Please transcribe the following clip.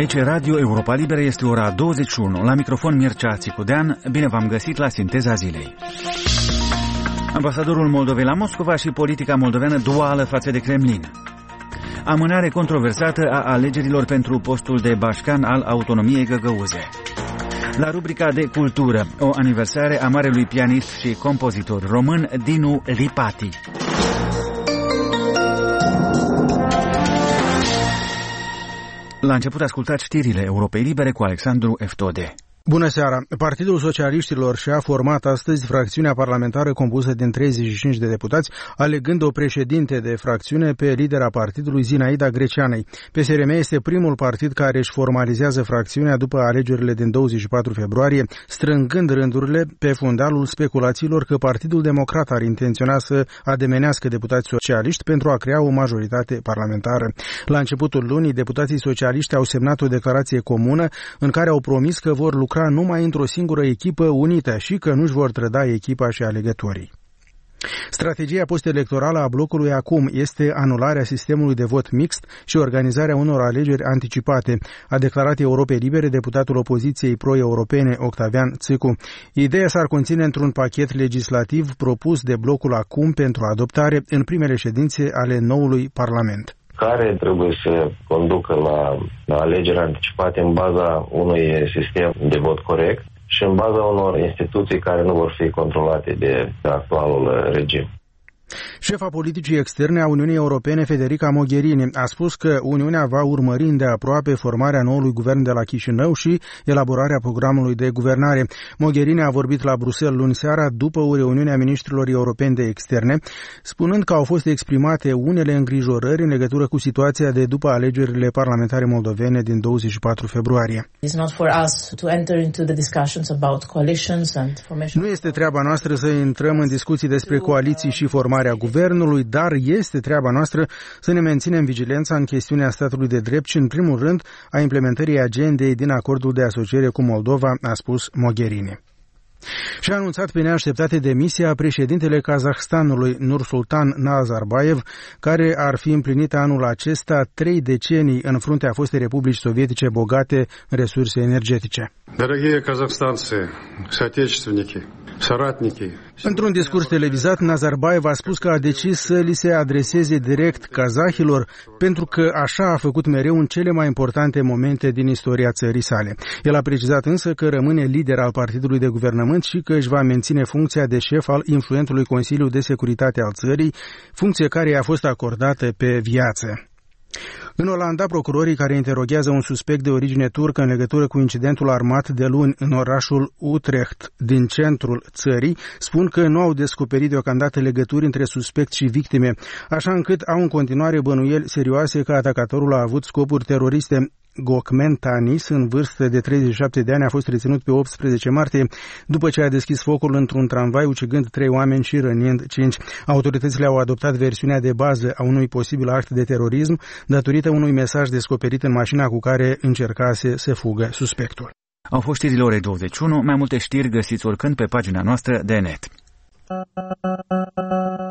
Aici Radio Europa Liberă, este ora 21. La microfon Mircea Țicudean, bine v-am găsit la Sinteza Zilei. Ambasadorul Moldovei la Moscova și politica moldoveană duală față de Kremlin. Amânare controversată a alegerilor pentru postul de bașcan al autonomiei găgăuze. La rubrica de cultură, o aniversare a marelui pianist și compozitor român Dinu Lipati. La început ascultați știrile Europei Libere cu Alexandru Eftode. Bună seara! Partidul Socialiștilor și-a format astăzi fracțiunea parlamentară compusă din 35 de deputați, alegând o președinte de fracțiune pe lidera partidului Zinaida Greceanei. PSRM este primul partid care își formalizează fracțiunea după alegerile din 24 februarie, strângând rândurile pe fundalul speculațiilor că Partidul Democrat ar intenționa să ademenească deputații socialiști pentru a crea o majoritate parlamentară. La începutul lunii, deputații socialiști au semnat o declarație comună în care au promis că vor lucra numai într-o singură echipă unită și că nu-și vor trăda echipa și alegătorii. Strategia postelectorală a blocului acum este anularea sistemului de vot mixt și organizarea unor alegeri anticipate, a declarat Europei Libere deputatul opoziției pro-europene Octavian Țicu. Ideea s-ar conține într-un pachet legislativ propus de blocul acum pentru adoptare în primele ședințe ale noului Parlament, care trebuie să conducă la alegeri anticipate în baza unui sistem de vot corect și în baza unor instituții care nu vor fi controlate de actualul regim. Șefa politicii externe a Uniunii Europene, Federica Mogherini, a spus că Uniunea va urmări îndeaproape formarea noului guvern de la Chișinău și elaborarea programului de guvernare. Mogherini a vorbit la Bruxelles luni seara după o reuniune a ministrilor europeni de externe, spunând că au fost exprimate unele îngrijorări în legătură cu situația de după alegerile parlamentare moldovene din 24 februarie. Nu este treaba noastră să intrăm în discuții despre coaliții și formarea guvernului, dar este treaba noastră să ne menținem vigilența în chestiunea statului de drept și, în primul rând, a implementării agendei din acordul de asociere cu Moldova, a spus Mogherini. Și-a anunțat pe neașteptate demisia președintele Kazahstanului, Nursultan Nazarbayev, care ar fi împlinit anul acesta 3 decenii în fruntea fostei republici sovietice bogate în resurse energetice. Dărăghie kazahstanцы, соотечественники, соратники. Într-un discurs televizat, Nazarbayev a spus că a decis să li se adreseze direct kazahilor, pentru că așa a făcut mereu în cele mai importante momente din istoria țării sale. El a precizat însă că rămâne lider al partidului de guvernământ și că își va menține funcția de șef al influentului Consiliu de Securitate al țării, funcție care i-a fost acordată pe viață. În Olanda, procurorii care interoghează un suspect de origine turcă în legătură cu incidentul armat de luni în orașul Utrecht din centrul țării spun că nu au descoperit deocamdată legături între suspect și victime, așa încât au în continuare bănuieli serioase că atacatorul a avut scopuri teroriste. Gökmen Tanis, în vârstă de 37 de ani, a fost reținut pe 18 martie după ce a deschis focul într-un tramvai, ucigând 3 oameni și rănind 5. Autoritățile au adoptat versiunea de bază a unui posibil act de terorism datorită unui mesaj descoperit în mașina cu care încercase să fugă suspectul. Au fost știrile orei 21, mai multe știri găsiți oricând pe pagina noastră de net.